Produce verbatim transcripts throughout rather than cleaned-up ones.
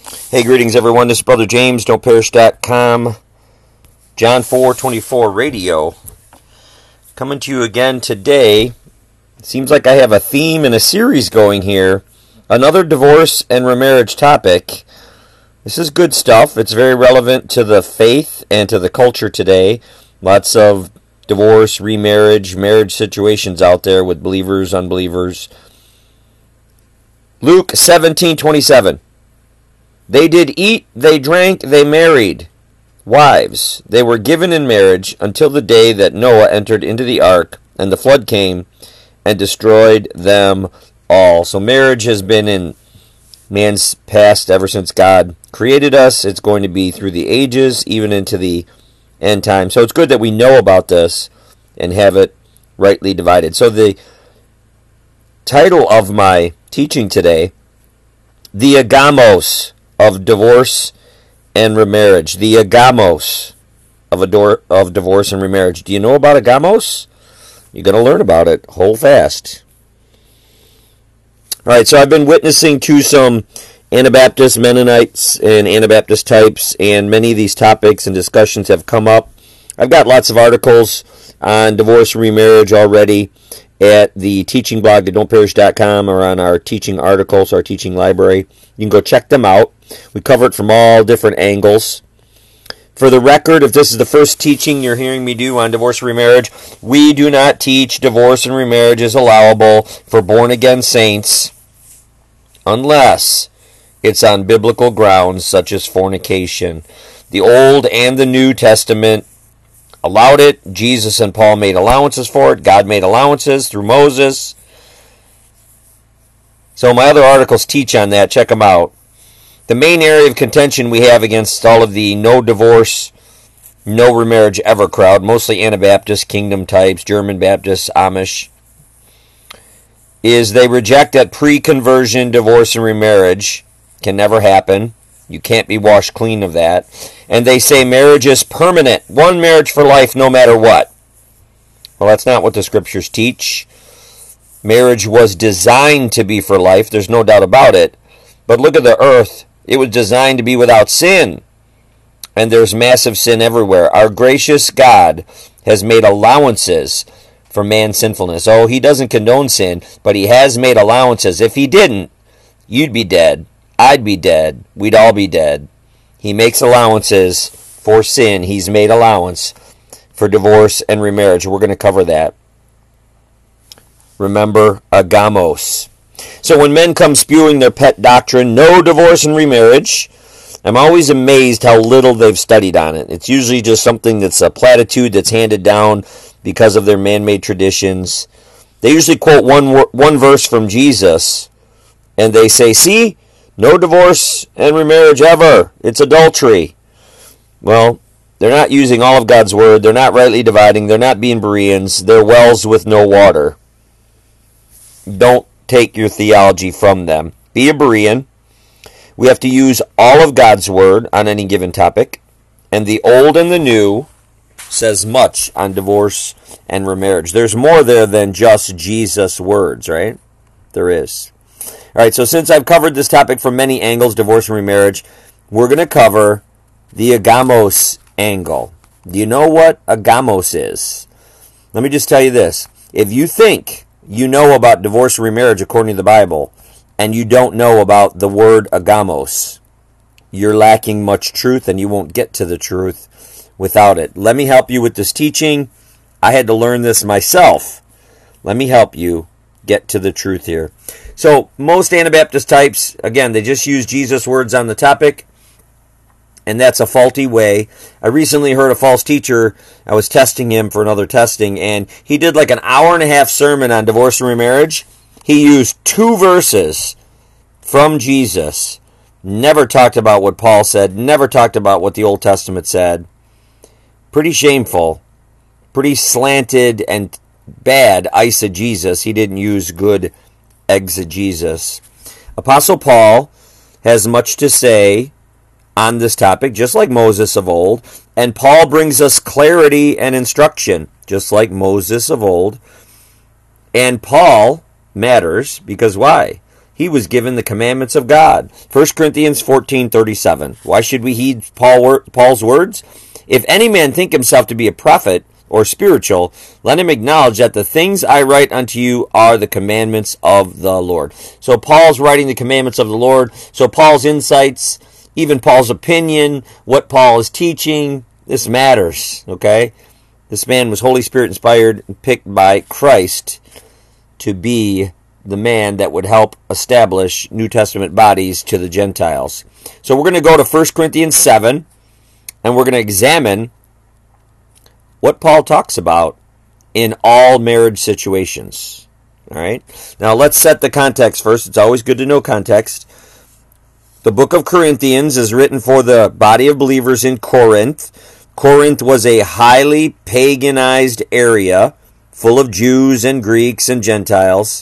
Hey, greetings everyone. This is Brother James, don't perish dot com, John four twenty-four Radio. Coming to you again today. It seems like I have a theme and a series going here. Another divorce and remarriage topic. This is good stuff. It's very relevant to the faith and to the culture today. Lots of divorce, remarriage, marriage situations out there with believers, unbelievers. Luke seventeen twenty-seven. They did eat, they drank, they married wives. They were given in marriage until the day that Noah entered into the ark, and the flood came and destroyed them all. So marriage has been in man's past ever since God created us. It's going to be through the ages, even into the end time. So it's good that we know about this and have it rightly divided. So the title of my teaching today, The Agamos of divorce and remarriage. The agamos of ador- of divorce and remarriage. Do you know about agamos? You're going to learn about it. Hold fast. All right, so I've been witnessing to some Anabaptist Mennonites and Anabaptist types, and many of these topics and discussions have come up. I've got lots of articles on divorce and remarriage already at the teaching blog at don't perish dot com or on our teaching articles, our teaching library. You can go check them out. We cover it from all different angles. For the record, if this is the first teaching you're hearing me do on divorce and remarriage, we do not teach divorce and remarriage is allowable for born-again saints unless it's on biblical grounds such as fornication. The Old and the New Testament allowed it. Jesus and Paul made allowances for it. God made allowances through Moses. So my other articles teach on that. Check them out. The main area of contention we have against all of the no divorce, no remarriage ever crowd, mostly Anabaptist, Kingdom types, German Baptists, Amish, is they reject that pre-conversion divorce and remarriage can never happen. You can't be washed clean of that. And they say marriage is permanent. One marriage for life no matter what. Well, that's not what the scriptures teach. Marriage was designed to be for life. There's no doubt about it. But look at the earth. It was designed to be without sin. And there's massive sin everywhere. Our gracious God has made allowances for man's sinfulness. Oh, he doesn't condone sin, but he has made allowances. If he didn't, you'd be dead. I'd be dead. We'd all be dead. He makes allowances for sin. He's made allowance for divorce and remarriage. We're going to cover that. Remember, agamos. So when men come spewing their pet doctrine, no divorce and remarriage, I'm always amazed how little they've studied on it. It's usually just something that's a platitude that's handed down because of their man-made traditions. They usually quote one one verse from Jesus, and they say, see, no divorce and remarriage ever. It's adultery. Well, they're not using all of God's word. They're not rightly dividing. They're not being Bereans. They're wells with no water. Don't take your theology from them. Be a Berean. We have to use all of God's word on any given topic. And the old and the new says much on divorce and remarriage. There's more there than just Jesus' words, right? There is. All right, so since I've covered this topic from many angles, divorce and remarriage, we're going to cover the agamos angle. Do you know what agamos is? Let me just tell you this. If you think you know about divorce and remarriage according to the Bible, and you don't know about the word agamos, you're lacking much truth, and you won't get to the truth without it. Let me help you with this teaching. I had to learn this myself. Let me help you get to the truth here. So most Anabaptist types, again, they just use Jesus' words on the topic, and that's a faulty way. I recently heard a false teacher. I was testing him for another testing, and he did like an hour and a half sermon on divorce and remarriage. He used two verses from Jesus, never talked about what Paul said, never talked about what the Old Testament said. Pretty shameful, pretty slanted and bad eisegesis. He didn't use good exegesis. Apostle Paul has much to say on this topic, just like Moses of old. And Paul brings us clarity and instruction, just like Moses of old. And Paul matters because why? He was given the commandments of God. First Corinthians fourteen thirty-seven. Why should we heed Paul, Paul's words? If any man think himself to be a prophet or spiritual, let him acknowledge that the things I write unto you are the commandments of the Lord. So Paul's writing the commandments of the Lord. So Paul's insights, even Paul's opinion, what Paul is teaching, this matters, okay? This man was Holy Spirit inspired and picked by Christ to be the man that would help establish New Testament bodies to the Gentiles. So we're going to go to First Corinthians seven, and we're going to examine what Paul talks about in all marriage situations. All right? Now let's set the context first. It's always good to know context. The book of Corinthians is written for the body of believers in Corinth. Corinth was a highly paganized area full of Jews and Greeks and Gentiles.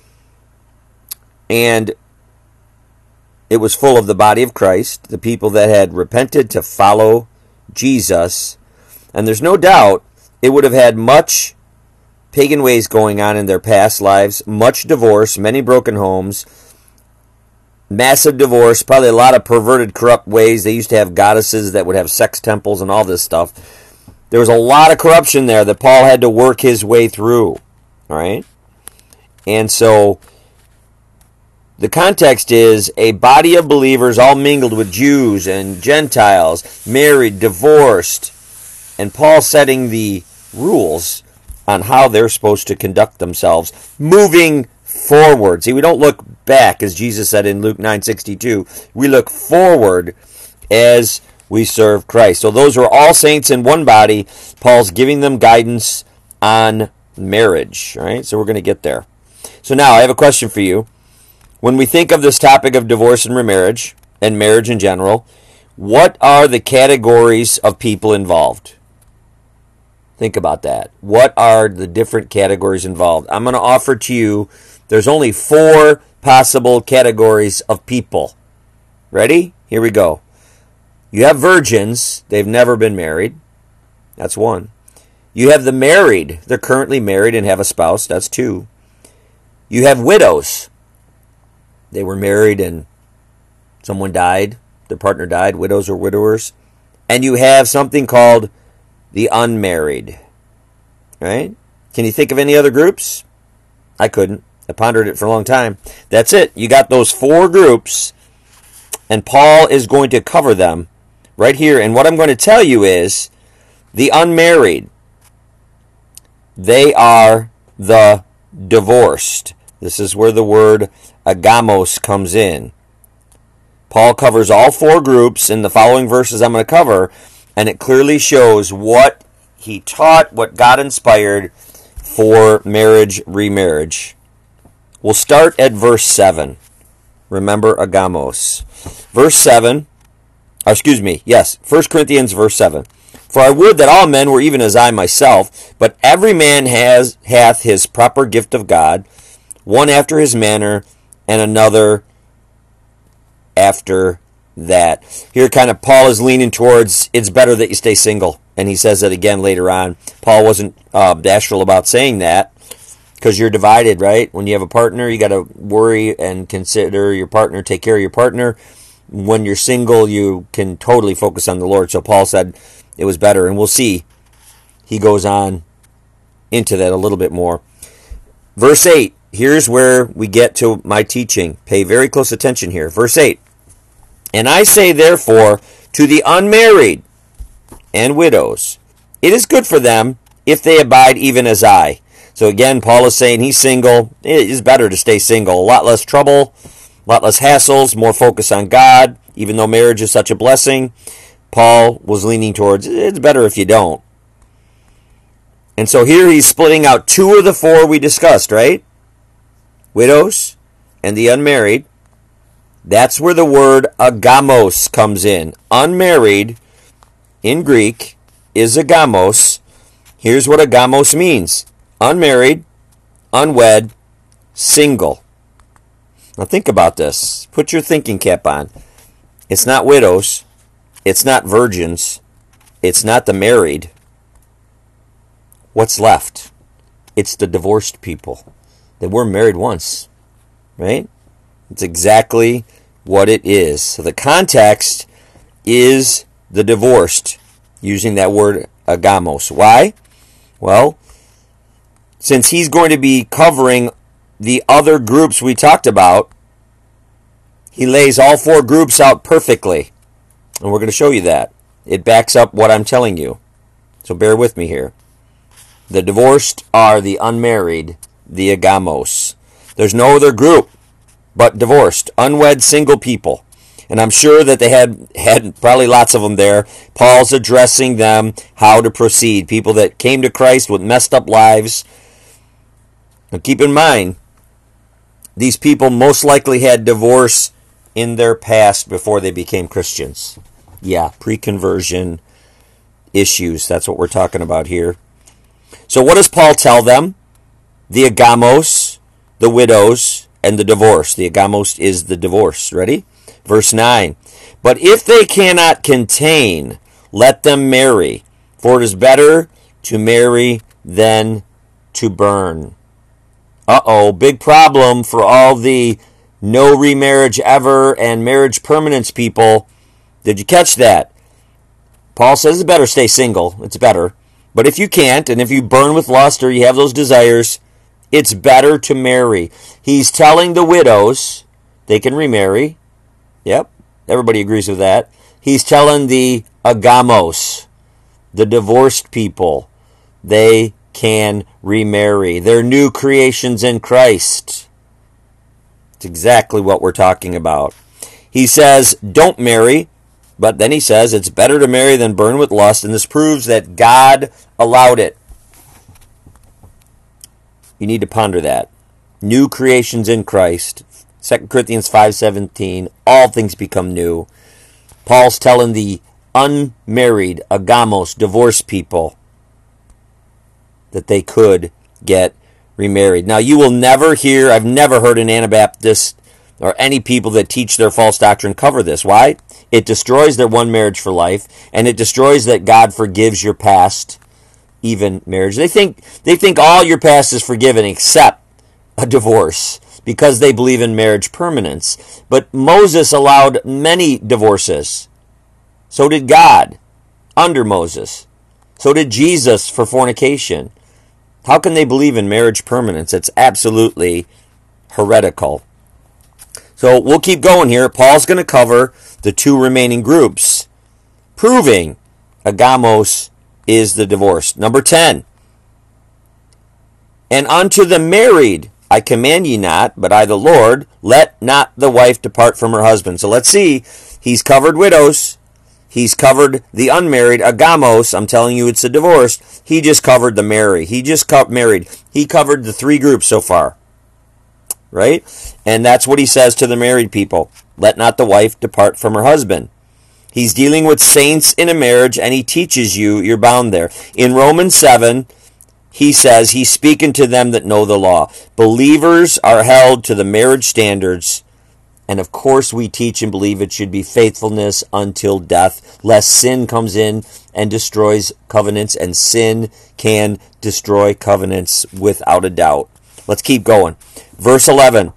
And it was full of the body of Christ, the people that had repented to follow Jesus. And there's no doubt it would have had much pagan ways going on in their past lives, much divorce, many broken homes, massive divorce, probably a lot of perverted, corrupt ways. They used to have goddesses that would have sex temples and all this stuff. There was a lot of corruption there that Paul had to work his way through. All right? And so the context is a body of believers all mingled with Jews and Gentiles, married, divorced, and Paul setting the rules on how they're supposed to conduct themselves moving forward. See, we don't look back, as Jesus said in Luke nine sixty-two. We look forward as we serve Christ. So those are all saints in one body. Paul's giving them guidance on marriage. All right, so we're going to get there. So now I have a question for you. When we think of this topic of divorce and remarriage, and marriage in general, what are the categories of people involved? Think about that. What are the different categories involved? I'm going to offer to you, there's only four possible categories of people. Ready? Here we go. You have virgins. They've never been married. That's one. You have the married. They're currently married and have a spouse. That's two. You have widows. They were married and someone died. Their partner died. Widows or widowers. And you have something called the unmarried. Right? Can you think of any other groups? I couldn't. I pondered it for a long time. That's it. You got those four groups, and Paul is going to cover them right here. And what I'm going to tell you is the unmarried, they are the divorced. This is where the word agamos comes in. Paul covers all four groups in the following verses I'm going to cover, and it clearly shows what he taught, what God inspired for marriage, remarriage. We'll start at verse seven. Remember agamos. Verse seven, or excuse me, yes, First Corinthians verse seven. For I would that all men were even as I myself, but every man has hath his proper gift of God, one after his manner, and another after that. Here kind of Paul is leaning towards it's better that you stay single. And he says that again later on. Paul wasn't uh, bashful about saying that because you're divided, right? When you have a partner, you got to worry and consider your partner, take care of your partner. When you're single, you can totally focus on the Lord. So Paul said it was better. And we'll see. He goes on into that a little bit more. Verse eight. Here's where we get to my teaching. Pay very close attention here. Verse eight. And I say, therefore, to the unmarried and widows, it is good for them if they abide even as I. So again, Paul is saying he's single. It is better to stay single. A lot less trouble, a lot less hassles, more focus on God. Even though marriage is such a blessing, Paul was leaning towards it's better if you don't. And so here he's splitting out two of the four we discussed, right? Widows and the unmarried. That's where the word agamos comes in. Unmarried in Greek is agamos. Here's what agamos means. Unmarried, unwed, single. Now think about this. Put your thinking cap on. It's not widows. It's not virgins. It's not the married. What's left? It's the divorced people. They were married once, right? It's exactly what it is. So the context is the divorced, using that word agamos. Why? Well, since he's going to be covering the other groups we talked about, he lays all four groups out perfectly. And we're going to show you that. It backs up what I'm telling you. So bear with me here. The divorced are the unmarried, the agamos. There's no other group but divorced, unwed single people. And I'm sure that they had, had probably lots of them there. Paul's addressing them how to proceed. People that came to Christ with messed up lives. Now keep in mind, these people most likely had divorce in their past before they became Christians. Yeah, pre-conversion issues. That's what we're talking about here. So what does Paul tell them? The agamos, the widows, and the divorce. The agamos is the divorce. Ready? Verse nine. But if they cannot contain, let them marry, for it is better to marry than to burn. Uh-oh, big problem for all the no remarriage ever and marriage permanence people. Did you catch that? Paul says it's better stay single. It's better. But if you can't, and if you burn with lust or you have those desires, it's better to marry. He's telling the widows they can remarry. Yep, everybody agrees with that. He's telling the agamos, the divorced people, they can remarry. They're new creations in Christ. It's exactly what we're talking about. He says, don't marry, but then he says it's better to marry than burn with lust, and this proves that God allowed it. You need to ponder that. New creations in Christ. Second Corinthians five seventeen, all things become new. Paul's telling the unmarried, agamos, divorced people that they could get remarried. Now, you will never hear, I've never heard an Anabaptist or any people that teach their false doctrine cover this. Why? It destroys their one marriage for life, and it destroys that God forgives your past, even marriage. They think they think all your past is forgiven except a divorce, because they believe in marriage permanence. But Moses allowed many divorces. So did God under Moses. So did Jesus for fornication. How can they believe in marriage permanence? It's absolutely heretical. So we'll keep going here. Paul's going to cover the two remaining groups, proving agamos is the divorce. Number ten. And unto the married I command ye not, but I the Lord, let not the wife depart from her husband. So let's see. He's covered widows. He's covered the unmarried, agamos. I'm telling you it's a divorce. He just covered the married. He just co- married. He covered the three groups so far. Right? And that's what he says to the married people. Let not the wife depart from her husband. He's dealing with saints in a marriage, and he teaches you you're bound there. In Romans seven, he says he's speaking to them that know the law. Believers are held to the marriage standards. And of course we teach and believe it should be faithfulness until death, lest sin comes in and destroys covenants, and sin can destroy covenants without a doubt. Let's keep going. Verse eleven.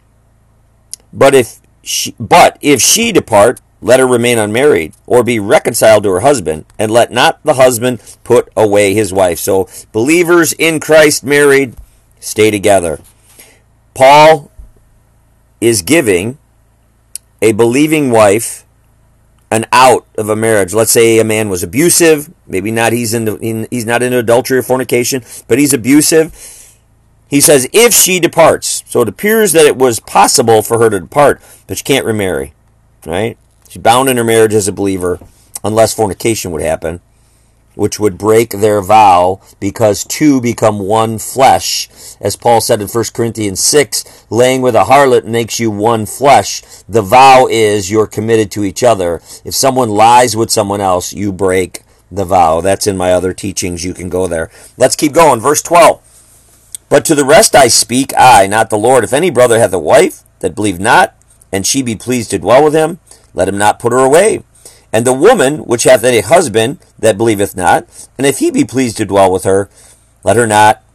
But if she, but if she depart, let her remain unmarried, or be reconciled to her husband, and let not the husband put away his wife. So believers in Christ married, stay together. Paul is giving a believing wife an out of a marriage. Let's say a man was abusive. Maybe not. He's into, in, he's not into adultery or fornication, but he's abusive. He says if she departs. So it appears that it was possible for her to depart, but she can't remarry. Right? She's bound in her marriage as a believer, unless fornication would happen, which would break their vow, because two become one flesh. As Paul said in First Corinthians six, laying with a harlot makes you one flesh. The vow is you're committed to each other. If someone lies with someone else, you break the vow. That's in my other teachings. You can go there. Let's keep going. Verse twelve. But to the rest I speak, I, not the Lord. If any brother hath a wife that believe not, and she be pleased to dwell with him, let him not put her away. And the woman which hath a husband that believeth not, and if he be pleased to dwell with her, let her not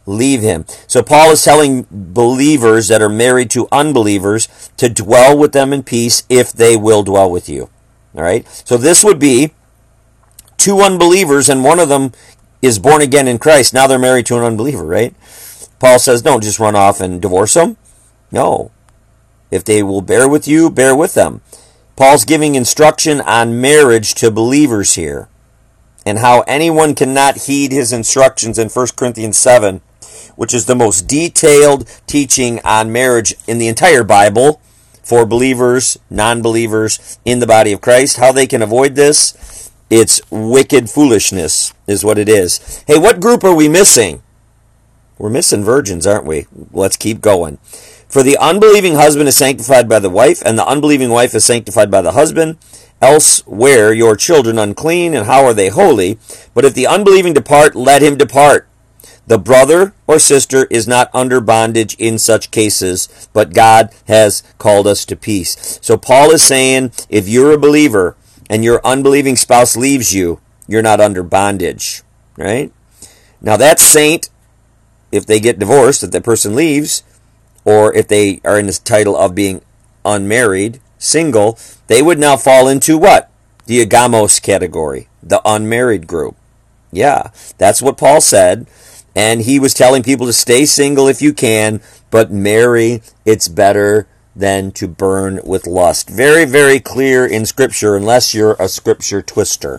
leave him. So Paul is telling believers that are married to unbelievers to dwell with them in peace if they will dwell with you. All right? So this would be two unbelievers and one of them is born again in Christ. Now they're married to an unbeliever, right? Paul says, don't just run off and divorce them. No. If they will bear with you, bear with them. Paul's giving instruction on marriage to believers here and how anyone cannot heed his instructions in First Corinthians seven, which is the most detailed teaching on marriage in the entire Bible for believers, non-believers in the body of Christ. How they can avoid this? It's wicked foolishness is what it is. Hey, what group are we missing? We're missing virgins, aren't we? Let's keep going. For the unbelieving husband is sanctified by the wife, and the unbelieving wife is sanctified by the husband. Else were your children unclean, and how are they holy? But if the unbelieving depart, let him depart. The brother or sister is not under bondage in such cases, but God has called us to peace. So Paul is saying, if you're a believer and your unbelieving spouse leaves you, you're not under bondage, right? Now that saint, if they get divorced, if that person leaves, or if they are in this title of being unmarried, single, they would now fall into what? The agamos category, the unmarried group. Yeah, that's what Paul said. And he was telling people to stay single if you can, but marry, it's better than to burn with lust. Very, very clear in Scripture, unless you're a Scripture twister.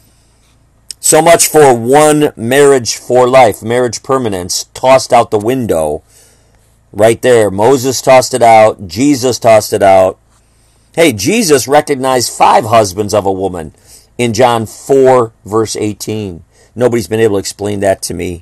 So much for one marriage for life, marriage permanence, tossed out the window. Right there, Moses tossed it out, Jesus tossed it out. Hey, Jesus recognized five husbands of a woman in John four, verse eighteen. Nobody's been able to explain that to me.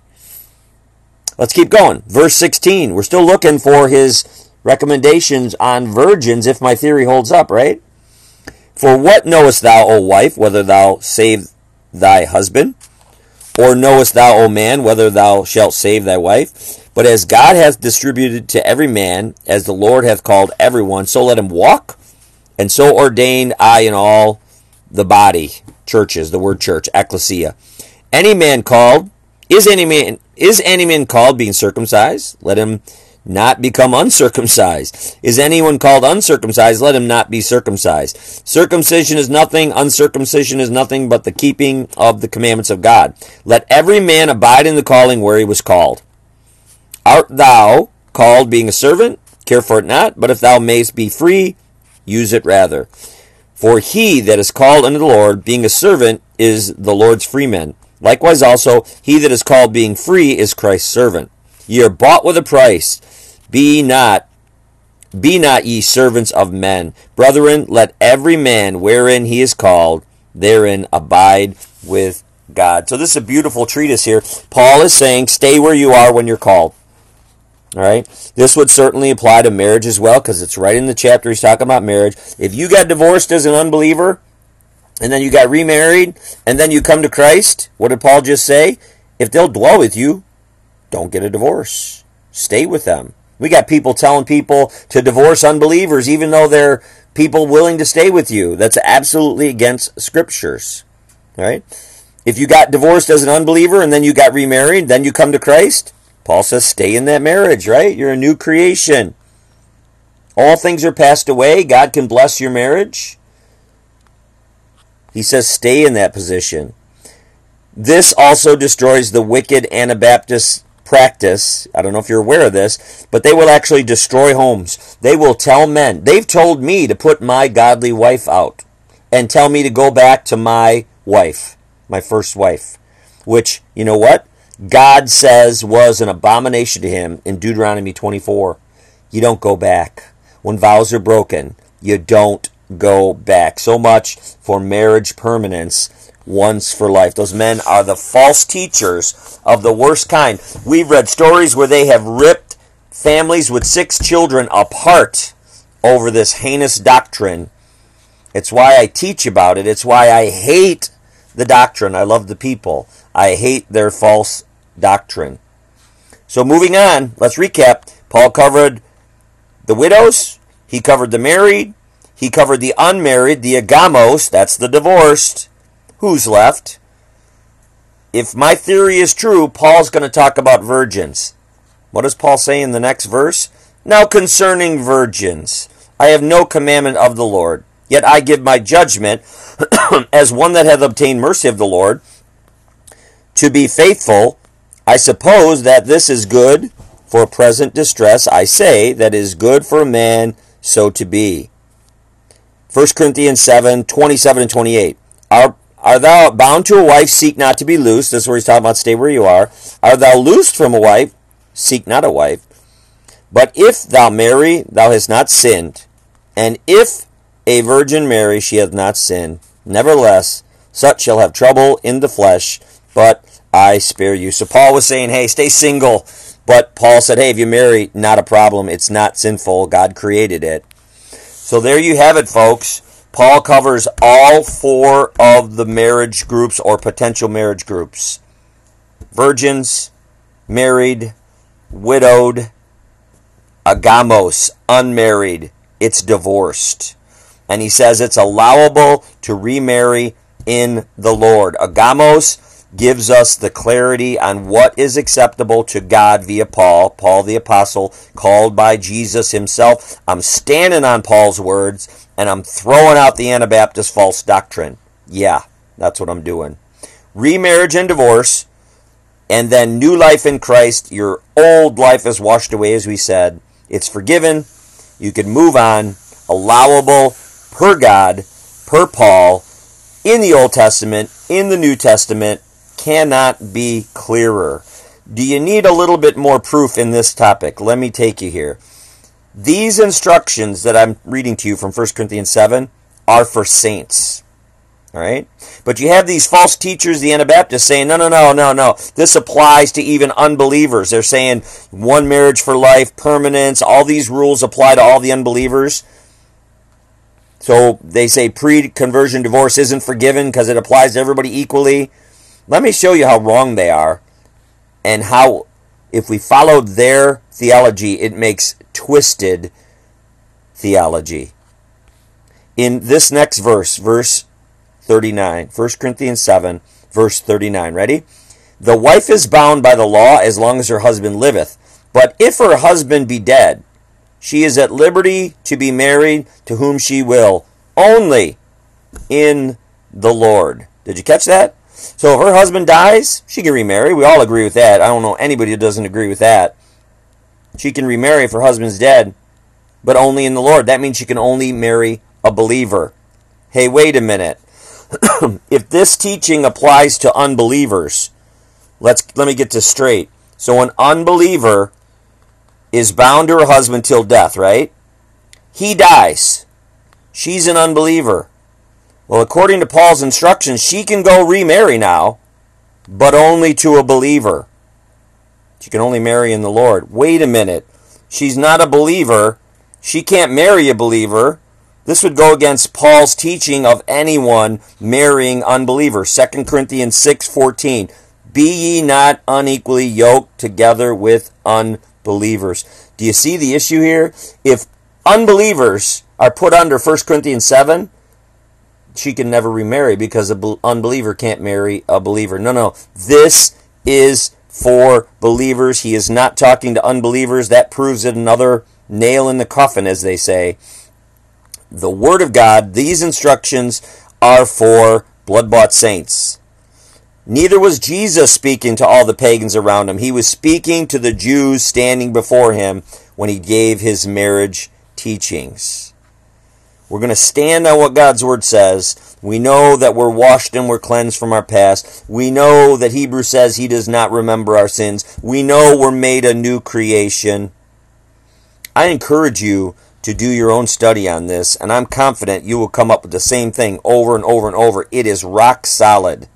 Let's keep going. Verse sixteen. We're still looking for his recommendations on virgins if my theory holds up, right? For what knowest thou, O wife, whether thou save thy husband? Or knowest thou, O man, whether thou shalt save thy wife? But as God hath distributed to every man, as the Lord hath called everyone, so let him walk. And so ordained I in all the body, churches, the word church, ecclesia. Any man called, is any man is any man called being circumcised? Let him not become uncircumcised. Is anyone called uncircumcised? Let him not be circumcised. Circumcision is nothing, uncircumcision is nothing but the keeping of the commandments of God. Let every man abide in the calling where he was called. Art thou called being a servant? Care for it not, but if thou mayst be free, use it rather. For he that is called unto the Lord, being a servant, is the Lord's freeman. Likewise also, he that is called being free is Christ's servant. Ye are bought with a price. Be not, be not ye servants of men. Brethren, let every man wherein he is called, therein abide with God. So this is a beautiful treatise here. Paul is saying, stay where you are when you're called. All right? This would certainly apply to marriage as well, because it's right in the chapter he's talking about marriage. If you got divorced as an unbeliever, and then you got remarried, and then you come to Christ, what did Paul just say? If they'll dwell with you, don't get a divorce. Stay with them. We got people telling people to divorce unbelievers, even though they're people willing to stay with you. That's absolutely against Scriptures. All right? If you got divorced as an unbeliever, and then you got remarried, then you come to Christ, Paul says stay in that marriage, right? You're a new creation. All things are passed away. God can bless your marriage. He says stay in that position. This also destroys the wicked Anabaptist practice. I don't know if you're aware of this, but they will actually destroy homes. They will tell men. They've told me to put my godly wife out and tell me to go back to my wife, my first wife, which, you know what? God says was an abomination to him in Deuteronomy twenty-four. You don't go back. When vows are broken, you don't go back. So much for marriage permanence, once for life. Those men are the false teachers of the worst kind. We've read stories where they have ripped families with six children apart over this heinous doctrine. It's why I teach about it. It's why I hate the doctrine. I love the people. I hate their false doctrine. So moving on, let's recap. Paul covered the widows. He covered the married. He covered the unmarried, the agamos, that's the divorced. Who's left? if my theory is true, Paul's going to talk about virgins. What does Paul say in the next verse? Now concerning virgins, I have no commandment of the Lord, yet I give my judgment as one that hath obtained mercy of the Lord, to be faithful. I suppose that this is good for present distress. I say that it is good for a man so to be. First Corinthians seven, twenty-seven and twenty-eight. Are, are thou bound to a wife? Seek not to be loosed. This is where he's talking about stay where you are. Are thou loosed from a wife? Seek not a wife. But if thou marry, thou hast not sinned. And if a virgin marry, she hath not sinned. Nevertheless, such shall have trouble in the flesh, but I spare you. So Paul was saying, hey, stay single. But Paul said, hey, if you marry, not a problem. It's not sinful. God created it. So there you have it, folks. Paul covers all four of the marriage groups or potential marriage groups. Virgins, married, widowed, agamos, unmarried. It's divorced. And he says it's allowable to remarry in the Lord. Agamos gives us the clarity on what is acceptable to God via Paul, Paul the Apostle, called by Jesus himself. I'm standing on Paul's words, and I'm throwing out the Anabaptist false doctrine. Yeah, that's what I'm doing. Remarriage and divorce, and then new life in Christ. Your old life is washed away, as we said. It's forgiven. You can move on. Allowable per God, per Paul, in the Old Testament, in the New Testament. Cannot be clearer. Do you need a little bit more proof in this topic? Let me take you here. These instructions that I'm reading to you from First Corinthians seven are for saints. All right? But you have these false teachers, the Anabaptists, saying, no, no, no, no, no. This applies to even unbelievers. They're saying one marriage for life, permanence, all these rules apply to all the unbelievers. So they say pre-conversion divorce isn't forgiven because it applies to everybody equally. Let me show you how wrong they are and how, if we followed their theology, it makes twisted theology. In this next verse, verse thirty-nine, First Corinthians seven, verse thirty-nine, ready? The wife is bound by the law as long as her husband liveth, but if her husband be dead, she is at liberty to be married to whom she will, only in the Lord. Did you catch that? So if her husband dies, she can remarry. We all agree with that. I don't know anybody who doesn't agree with that. She can remarry if her husband's dead, but only in the Lord. That means she can only marry a believer. Hey, wait a minute. If this teaching applies to unbelievers, let's let me get this straight. So an unbeliever is bound to her husband till death, right? He dies. She's an unbeliever. Well, according to Paul's instructions, she can go remarry now, but only to a believer. She can only marry in the Lord. Wait a minute. She's not a believer. She can't marry a believer. This would go against Paul's teaching of anyone marrying unbelievers. Second Corinthians six fourteen. Be ye not unequally yoked together with unbelievers. Do you see the issue here? If unbelievers are put under First Corinthians seven, she can never remarry because an unbeliever can't marry a believer. No, no. This is for believers. He is not talking to unbelievers. That proves it another nail in the coffin, as they say. The Word of God, these instructions are for blood-bought saints. Neither was Jesus speaking to all the pagans around him. He was speaking to the Jews standing before him when he gave his marriage teachings. We're going to stand on what God's Word says. We know that we're washed and we're cleansed from our past. We know that Hebrews says he does not remember our sins. We know we're made a new creation. I encourage you to do your own study on this, and I'm confident you will come up with the same thing over and over and over. It is rock solid.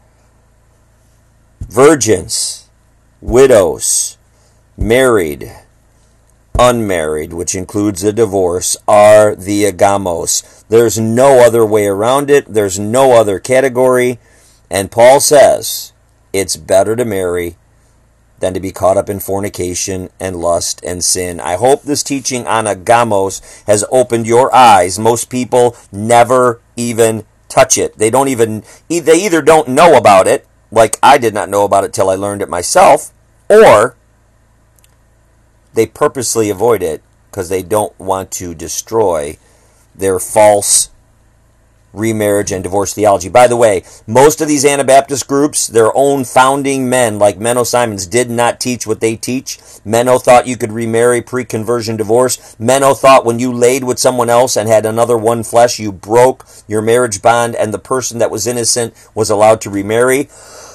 Virgins, widows, married, unmarried, which includes a divorce, are the agamos. There's no other way around it. There's no other category. And Paul says it's better to marry than to be caught up in fornication and lust and sin. I hope this teaching on agamos has opened your eyes. Most people never even touch it. They don't even, they either don't know about it like I did not know about it till I learned it myself, or they purposely avoid it because they don't want to destroy their false remarriage and divorce theology. By the way, most of these Anabaptist groups, their own founding men, like Menno Simons, did not teach what they teach. Menno thought you could remarry pre-conversion divorce. Menno thought when you laid with someone else and had another one flesh, you broke your marriage bond and the person that was innocent was allowed to remarry.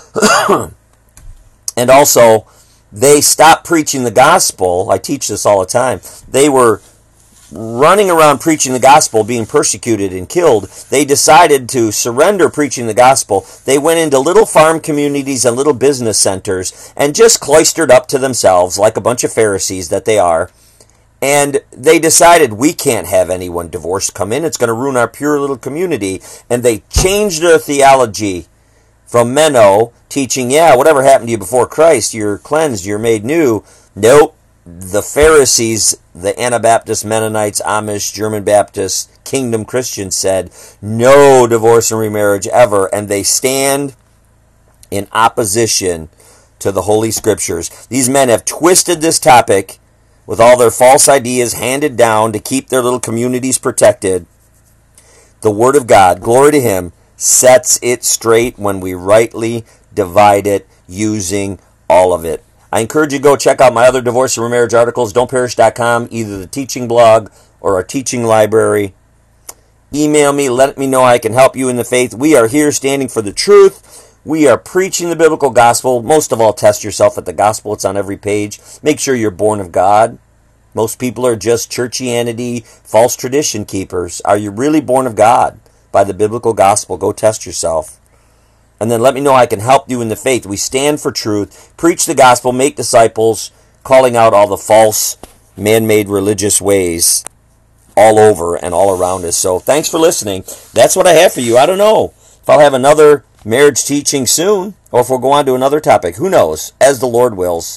And also, they stopped preaching the gospel. I teach this all the time. They were running around preaching the gospel, being persecuted and killed. They decided to surrender preaching the gospel. They went into little farm communities and little business centers and just cloistered up to themselves like a bunch of Pharisees that they are. And they decided, we can't have anyone divorced come in. It's going to ruin our pure little community. And they changed their theology from Menno, teaching, yeah, whatever happened to you before Christ, you're cleansed, you're made new. Nope. The Pharisees, the Anabaptists, Mennonites, Amish, German Baptists, Kingdom Christians said, no divorce and remarriage ever. And they stand in opposition to the Holy Scriptures. These men have twisted this topic with all their false ideas handed down to keep their little communities protected. The Word of God, glory to Him, sets it straight when we rightly divide it using all of it. I encourage you to go check out my other divorce and remarriage articles, don't perish dot com, either the teaching blog or our teaching library. Email me, let me know how I can help you in the faith. We are here standing for the truth. We are preaching the biblical gospel. Most of all, test yourself at the gospel. It's on every page. Make sure you're born of God. Most people are just churchianity, false tradition keepers. Are you really born of God by the biblical gospel? Go test yourself. And then let me know how I can help you in the faith. We stand for truth, preach the gospel, make disciples, calling out all the false, man-made religious ways all over and all around us. So thanks for listening. That's what I have for you. I don't know if I'll have another marriage teaching soon or if we'll go on to another topic. Who knows? As the Lord wills.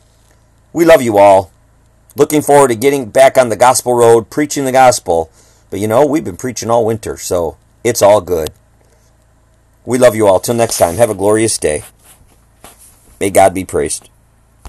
We love you all. Looking forward to getting back on the gospel road, preaching the gospel. But you know, we've been preaching all winter, so it's all good. We love you all. Till next time, have a glorious day. May God be praised.